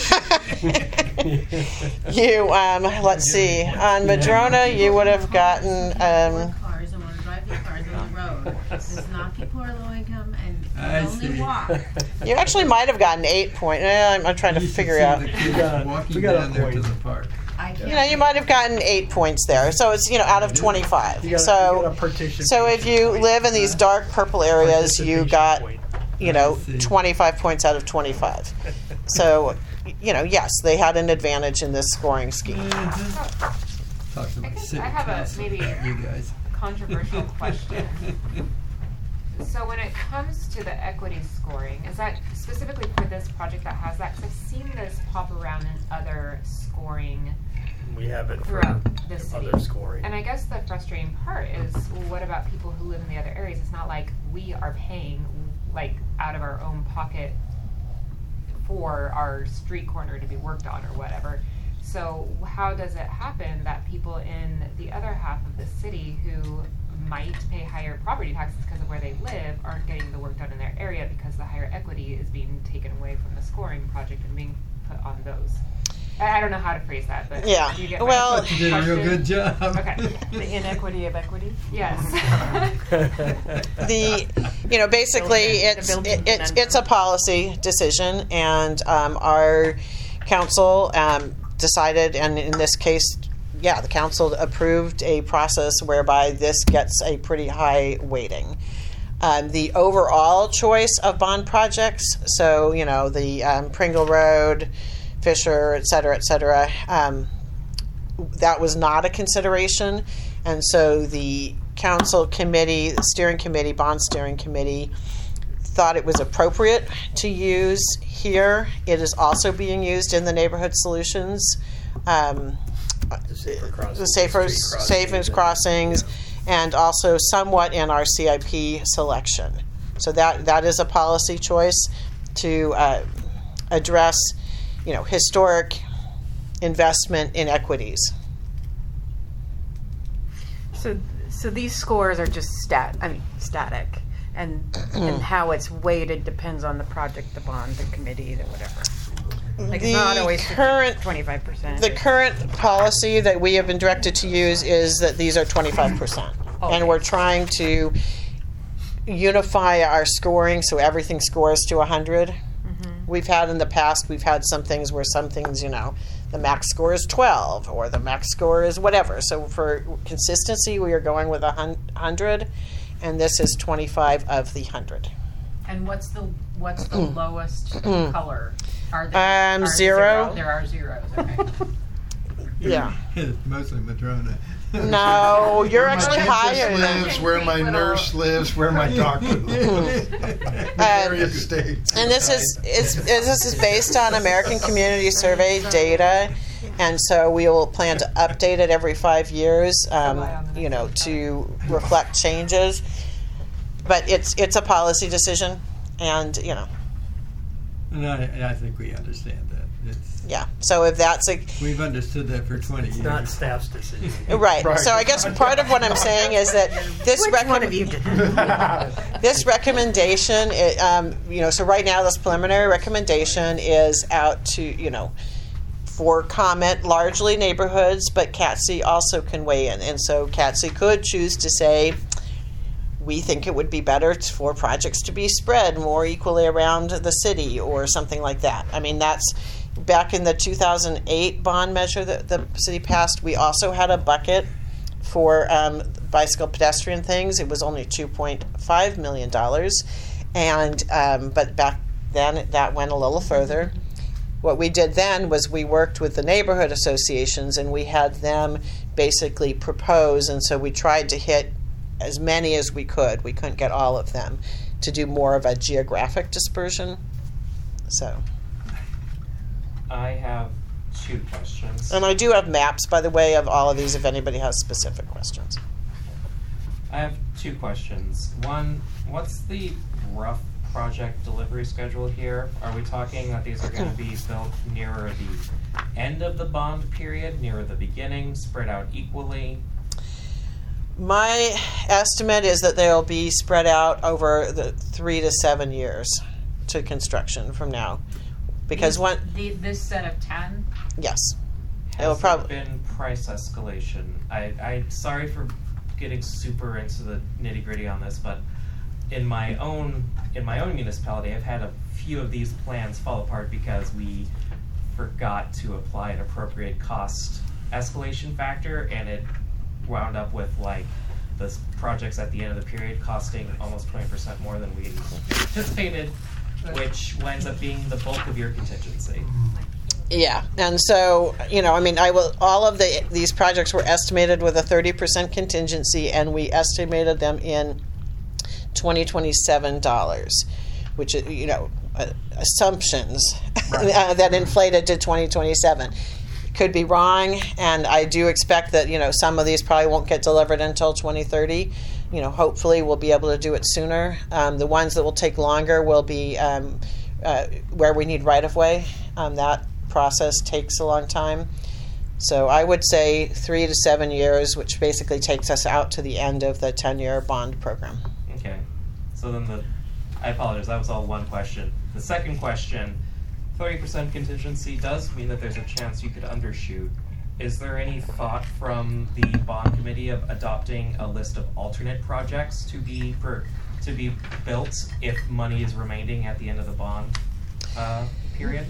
you, let's see, on Madrona you would have gotten. Cars and want to drive their cars on the road. This is not people who are low income and only walk. You actually might have gotten 8 points. I'm trying to figure out. Walking down there to the park. You might have gotten 8 points there. So it's, out of 25. So if you live in these dark purple areas, you got, 25 points out of 25. So, yes, they had an advantage in this scoring scheme. I have a maybe controversial question. So when it comes to the equity scoring, is that specifically for this project that has that? Because I've seen this pop around in other scoring. We have it throughout for the city. other scoring. And I guess the frustrating part is, well, what about people who live in the other areas? It's not like we are paying out of our own pocket for our street corner to be worked on or whatever. So how does it happen that people in the other half of the city who might pay higher property taxes because of where they live aren't getting the work done in their area because the higher equity is being taken away from the scoring project and being put on those. I don't know how to phrase that, but Yeah. do you get Well, You did a real good job. Okay. The inequity of equity? Yes. Basically, it's a policy decision, and our council decided, and in this case, the council approved a process whereby this gets a pretty high weighting. The overall choice of bond projects, so the Pringle Road, Fisher, et cetera, that was not a consideration, and so the council committee, the steering committee, bond steering committee, thought it was appropriate to use here. It is also being used in the neighborhood solutions, the safer crossings, and also somewhat in our CIP selection. So that is a policy choice to address, historic investment inequities. So these scores are just static, and how it's weighted depends on the project, the bond, the committee, the whatever. Like it's not always 25%. The current policy that we have been directed to use is that these are 25%, and we're trying to unify our scoring so everything scores to 100. We've had in the past, some things where some things, the max score is 12 or the max score is whatever. So for consistency, we are going with 100, and this is 25 of the 100. And what's the lowest color? Are there zero. There are zeros. Okay. Yeah. It's mostly Madrona. No, you're actually higher. Where my nurse lives, where my doctor lives. Various states. And this is based on American Community Survey data, and so we will plan to update it every 5 years, to reflect changes. But it's a policy decision, and And I think we understand that. So if that's we've understood that for 20 years. It's not staff's decision. Right. So I guess part of what I'm saying is that this this recommendation, so right now this preliminary recommendation is out to, for comment, largely neighborhoods, but CATSI also can weigh in. And so CATSI could choose to say, we think it would be better for projects to be spread more equally around the city or something like that. I mean, that's back in the 2008 bond measure that the city passed. We also had a bucket for bicycle pedestrian things. It was only $2.5 million. But back then that went a little further. What we did then was we worked with the neighborhood associations and we had them basically propose, and so we tried to hit as many as we could. We couldn't get all of them to do more of a geographic dispersion. So. I have 2 questions. And I do have maps, by the way, of all of these if anybody has specific questions. I have 2 questions. One, what's the rough project delivery schedule here? Are we talking that these are going to be built nearer the end of the bond period, nearer the beginning, spread out equally? My estimate is that they'll be spread out over the 3 to 7 years to construction from now. Because this set of 10? Yes. Has there been price escalation? I'm sorry for getting super into the nitty gritty on this, but in my own municipality, I've had a few of these plans fall apart because we forgot to apply an appropriate cost escalation factor, and it wound up with the projects at the end of the period costing almost 20% more than we anticipated, which winds up being the bulk of your contingency. Yeah, and so all of these projects were estimated with a 30% contingency, and we estimated them in $2027, which is assumptions that inflated to 2027. Could be wrong, and I do expect that some of these probably won't get delivered until 2030. Hopefully we'll be able to do it sooner. The ones that will take longer will be where we need right-of-way. That process takes a long time. So I would say 3 to 7 years, which basically takes us out to the end of the 10-year bond program. Okay. So then I apologize, that was all one question. The second question, 30% contingency does mean that there's a chance you could undershoot. Is there any thought from the bond committee of adopting a list of alternate projects to be built if money is remaining at the end of the bond period?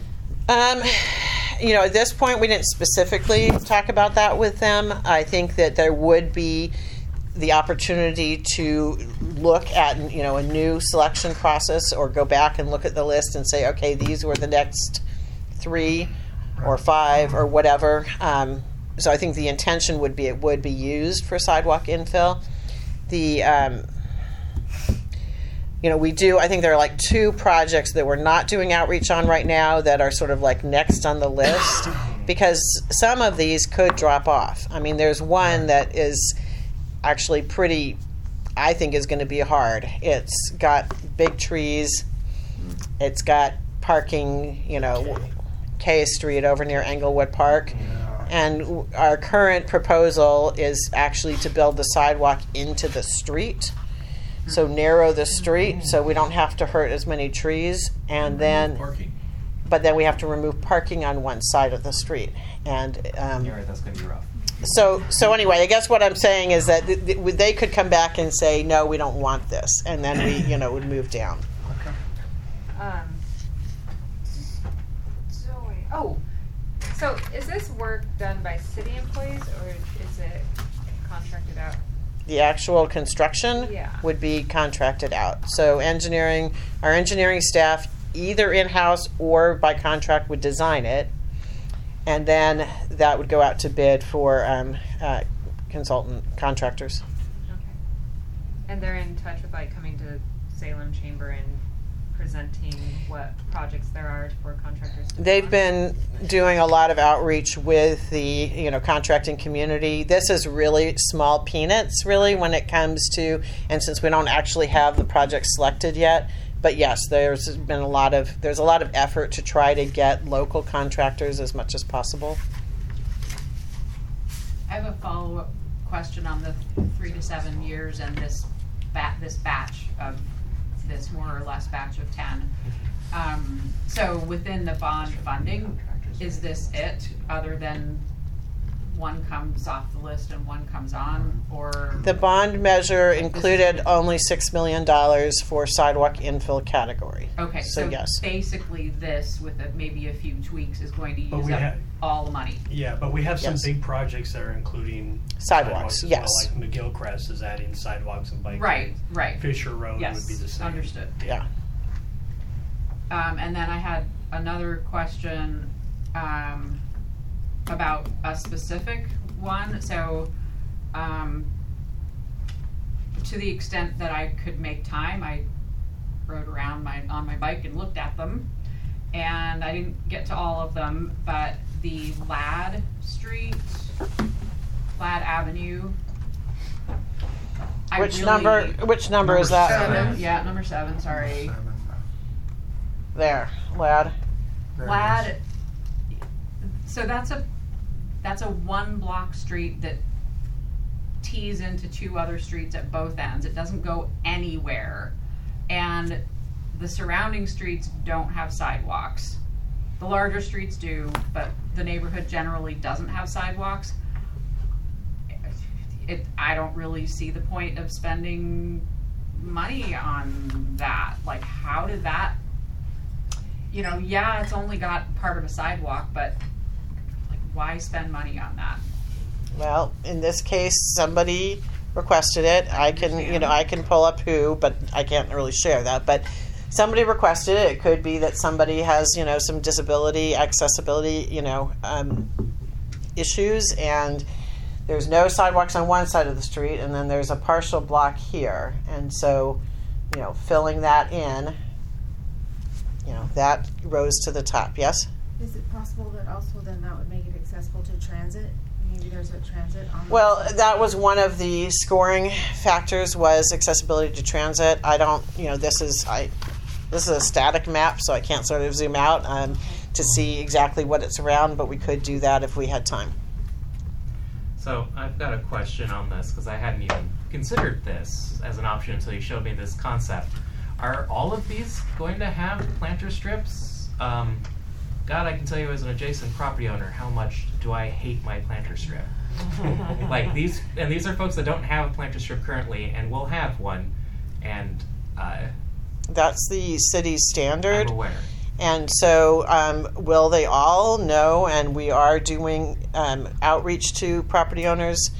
At this point, we didn't specifically talk about that with them. I think that there would be the opportunity to look at, a new selection process, or go back and look at the list and say, okay, these were the next 3 or 5 or whatever. So I think the intention would be it would be used for sidewalk infill. I think there are like 2 projects that we're not doing outreach on right now that are sort of like next on the list, because some of these could drop off. I mean, there's one that is actually pretty, I think is going to be hard. It's got big trees. It's got parking, K Street over near Englewood Park. And our current proposal is actually to build the sidewalk into the street. So narrow the street so we don't have to hurt as many trees, and then Parking. But then we have to remove parking on one side of the street. And You're right, that's going to be rough. so anyway, I guess what I'm saying is that they could come back and say, no, we don't want this, and then we would move down. So is this work done by city employees, or is it contracted out? The actual construction would be contracted out. So our engineering staff, either in-house or by contract, would design it, and then that would go out to bid for consultant contractors. Okay. And they're in touch with coming to Salem Chamber and presenting what projects there are for contractors to They've been doing a lot of outreach with the contracting community. This is really small peanuts, really, when it comes to, and since we don't actually have the project selected yet. But yes, there's a lot of effort to try to get local contractors as much as possible. I have a follow-up question on the 3 to 7 years and this batch of this more or less batch of 10. So within the bond funding, is this it, other than one comes off the list and one comes on, or? The bond measure included only $6 million for sidewalk infill category. Okay, so yes. Basically this, with maybe a few tweaks, is going to use up all the money. Yeah, but we have some big projects that are including sidewalks as yes. well, like McGillcrest is adding sidewalks and bike Right. Fisher Road Yes, would be the same. Understood. Yeah. And then I had another question about a specific one. So, to the extent that I could make time, I rode around on my bike and looked at them, and I didn't get to all of them. But the Ladd Avenue. Which number is that? 7. Yeah, number 7. Sorry. There, Ladd. Ladd. So that's a 1 block street that tees into 2 other streets at both ends. It doesn't go anywhere, and the surrounding streets don't have sidewalks. The larger streets do, but the neighborhood generally doesn't have sidewalks. I don't really see the point of spending money on that. Like, how did that? It's only got part of a sidewalk, but why spend money on that? Well, in this case, somebody requested it. I can pull up who, but I can't really share that. But somebody requested it. It could be that somebody has, some disability, accessibility, issues, and there's no sidewalks on one side of the street, and then there's a partial block here. And so, filling that in, that rose to the top. Yes? Is it possible that also then that would make it accessible to transit? Maybe there's a transit on. Well, that was one of the scoring factors, was accessibility to transit. I don't, this is a static map, so I can't sort of zoom out to see exactly what it's around, but we could do that if we had time. So I've got a question on this because I hadn't even considered this as an option until you showed me this concept. Are all of these going to have planter strips? God, I can tell you as an adjacent property owner how much do I hate my planter strip. Like these are folks that don't have a planter strip currently and will have one, and That's the city standard. I'm aware. And so, will they all know? And we are doing outreach to property owners,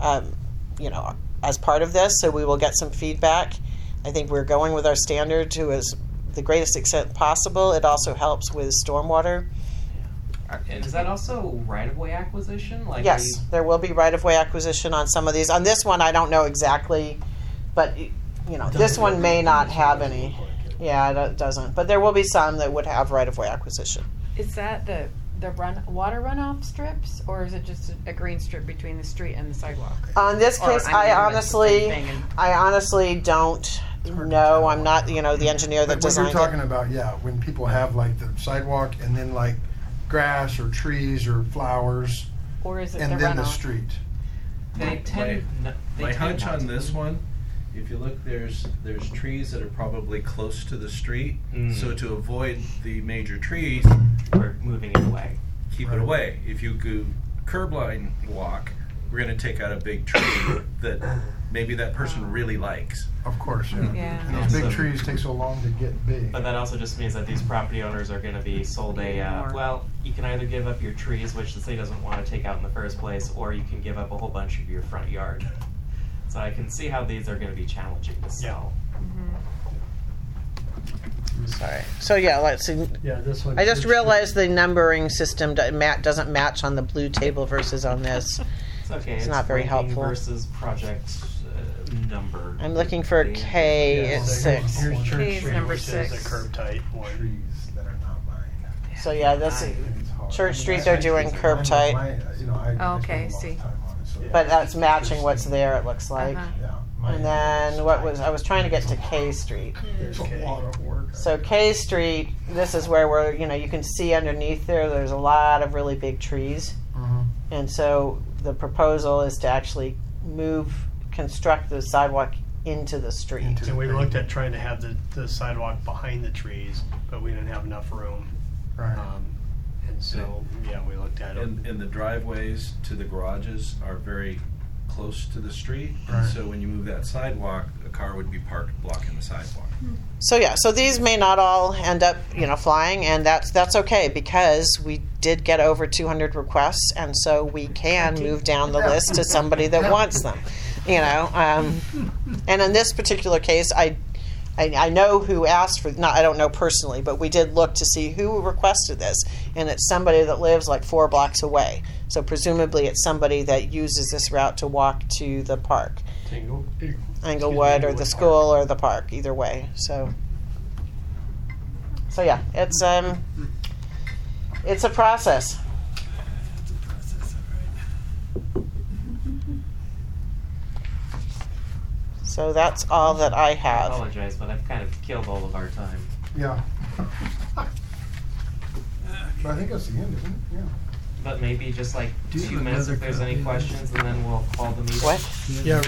as part of this. So we will get some feedback. I think we're going with our standard to as the greatest extent possible. It also helps with stormwater. And is that also right-of-way acquisition? Like, Yes, there will be right-of-way acquisition on some of these. On this one, I don't know exactly, but this one may not have any. Yeah, it doesn't. But there will be some that would have right-of-way acquisition. Is that the water runoff strips, or is it just a green strip between the street and the sidewalk? On this Or, case, I mean, it's the same thing and- I honestly don't know. I'm not, the engineer that But when designed you're talking it. about, when people have like the sidewalk and then like grass or trees or flowers, Or is it and the then runoff? the street. My hunch on this one, if you look, there's trees that are probably close to the street. So to avoid the major trees, we're moving it away. Keep it away. If you go curb line walk, we're going to take out a big tree that maybe that person really likes. Of course, yeah. Yeah. And those big trees take so long to get big. But that also just means that these property owners are going to be sold you can either give up your trees, which the city doesn't want to take out in the first place, or you can give up a whole bunch of your front yard. So I can see how these are going to be challenging to sell. Sorry. So let's see. Yeah, this one. I just realized the numbering system doesn't match on the blue table versus on this. It's okay. It's not very ranking helpful. Versus project number. I'm looking for K. Yeah, It's so 6. Here's Church K is Street, number which is 6. the curb tight one. Trees that are not mine. So this Church Street they're doing curb tight, Oh, okay, I see. but that's matching what's there. It looks like. Uh-huh. And then I was trying to get to K Street. There's a lot of work. So K Street, this is where we're, you can see underneath there's a lot of really big trees. And so the proposal is to actually construct the sidewalk into the street. And we looked at trying to have the sidewalk behind the trees, but we didn't have enough room. Right. And so, we looked at it. And the driveways to the garages are very close to the street. Right. And so when you move that sidewalk, a car would be parked blocking the sidewalk. So these may not all end up, flying, and that's okay because we did get over 200 requests, and so we can move down the list to somebody that wants them, And in this particular case, I know who asked for. I don't know personally, but we did look to see who requested this, and it's somebody that lives like 4 blocks away. So presumably, it's somebody that uses this route to walk to the park. Englewood or the school or the park, either way. So it's a process. So that's all that I I have. apologize, but I've kind of killed all of our time. Yeah. But I think that's the end, isn't it? Yeah. But maybe just like Do you 2 have minutes another if there's any copy? questions, and then we'll call the meeting. What? So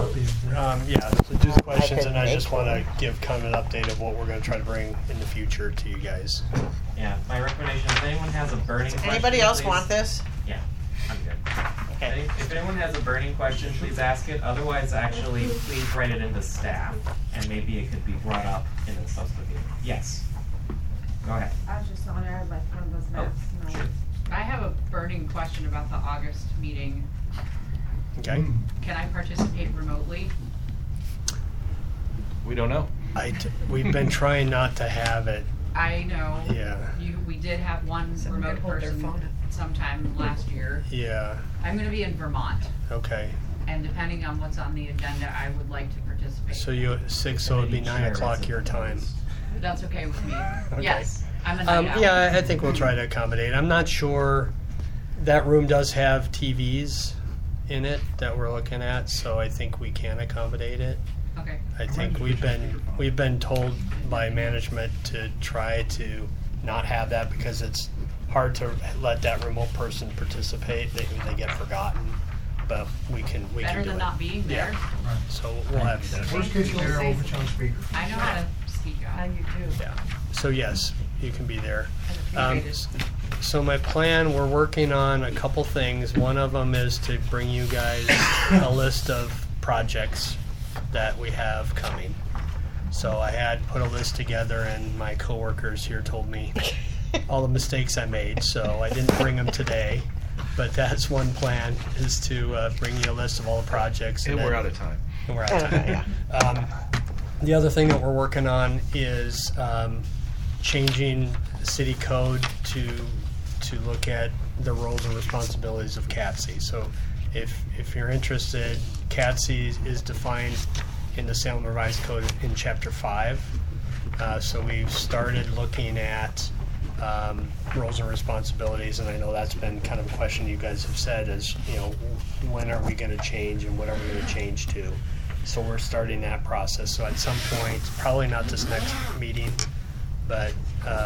just questions, can and I make just want one. to give kind of an update of what we're going to try to bring in the future to you guys. Yeah, my recommendation, if anyone has a burning question. Anybody else please- want this? Yeah, I'm good. Okay. If anyone has a burning question, please ask it. Otherwise, actually, please write it into staff, and maybe it could be brought up in a subsequent meeting. Yes. Go ahead. I was just wondering, I'd like one of those maps. Sure. I have a burning question about the August meeting. Okay. Can I participate remotely? We don't know. We've been trying not to have it. I know. Yeah. We did have one Someone remote could hold their person phone up. sometime last year. Yeah. I'm gonna be in Vermont, Okay. and depending on what's on the agenda, I would like to participate. So you 6, so it'd be 9 o'clock your time. That's okay with me. Okay. Yes, I'm a night owl. Yeah, I think we'll try to accommodate. I'm not sure. That room does have TVs in it that we're looking at, so I think we can accommodate it. Okay. I think we've been told by management to try to not have that because it's hard to let that remote person participate. They get forgotten. but we can do Better than it. not being there. Yeah. So we'll have you there. Worst case scenario, we'll put you on speaker. I know how to speak Now up. you do. Yeah. So yes, you can be there. And appreciate it. So my plan, we're working on a couple things. One of them is to bring you guys a list of projects that we have coming. So I had put a list together, and my coworkers here told me all the mistakes I made, so I didn't bring them today. But that's one plan, is to bring you a list of all the projects. And then- we're out of time. And we're out of time. The other thing that we're working on is changing city code to look at the roles and responsibilities of CATSI. So if you're interested, CATSI is defined in the Salem Revised Code in Chapter 5. So we've started looking at roles and responsibilities, and I know that's been kind of a question you guys have said is, when are we going to change and what are we going to change to? So we're starting that process. So at some point, probably not this next meeting, but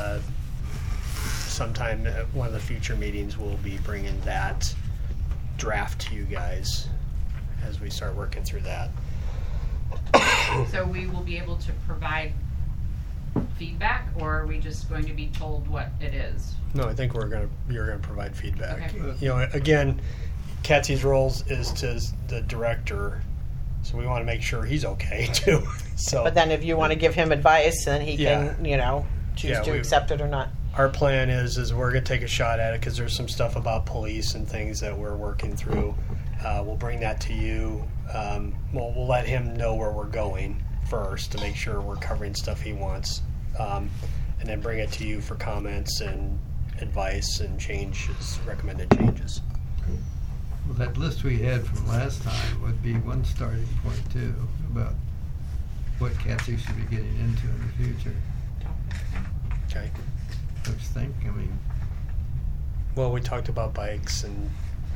sometime at one of the future meetings, we'll be bringing that draft to you guys as we start working through that. So we will be able to provide feedback, or are we just going to be told what it is? No, I think you're gonna provide feedback. Okay. Again, Katsy's roles is to the director, so we want to make sure he's okay too. So, But then if you want to give him advice, then he can, choose Yeah, to we- accept it or not. our plan is we're gonna take a shot at it because there's some stuff about police and things that we're working through. We'll bring that to you. We'll let him know where we're going first to make sure we're covering stuff he wants, and then bring it to you for comments and advice and recommended changes. Well, that list we had from last time would be one starting point too, about what CATSI should be getting into in the future. Okay. Don't you think? I mean, Well, we talked about bikes and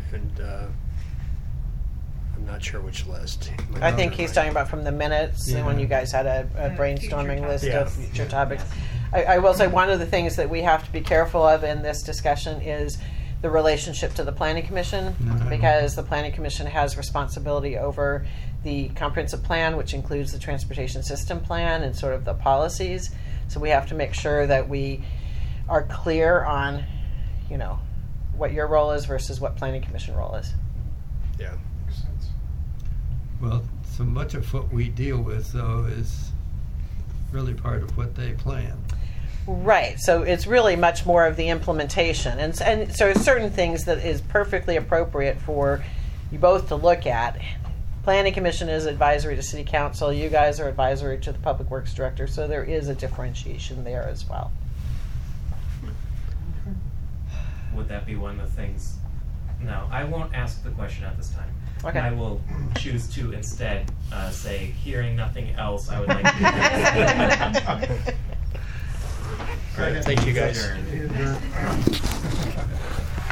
I'm not sure which list. I think he's talking about from the minutes, and when Yeah. you guys had a future brainstorming list Yeah. of future topics. I will say one of the things that we have to be careful of in this discussion is the relationship to the Planning Commission, because the Planning Commission has responsibility over the comprehensive plan, which includes the transportation system plan and sort of the policies. So we have to make sure that we are clear on, what your role is versus what Planning Commission role is. Yeah. well, so much of what we deal with though is really part of what they plan. Right. So it's really much more of the implementation. And so certain things that is perfectly appropriate for you both to look at. Planning Commission is advisory to City Council. You guys are advisory to the Public Works Director. So there is a differentiation there as well. Would that be one of the things? No, I won't ask the question at this time. Okay. I will choose to instead say, hearing nothing else, I would like to. All right, thank you guys. Adjourned.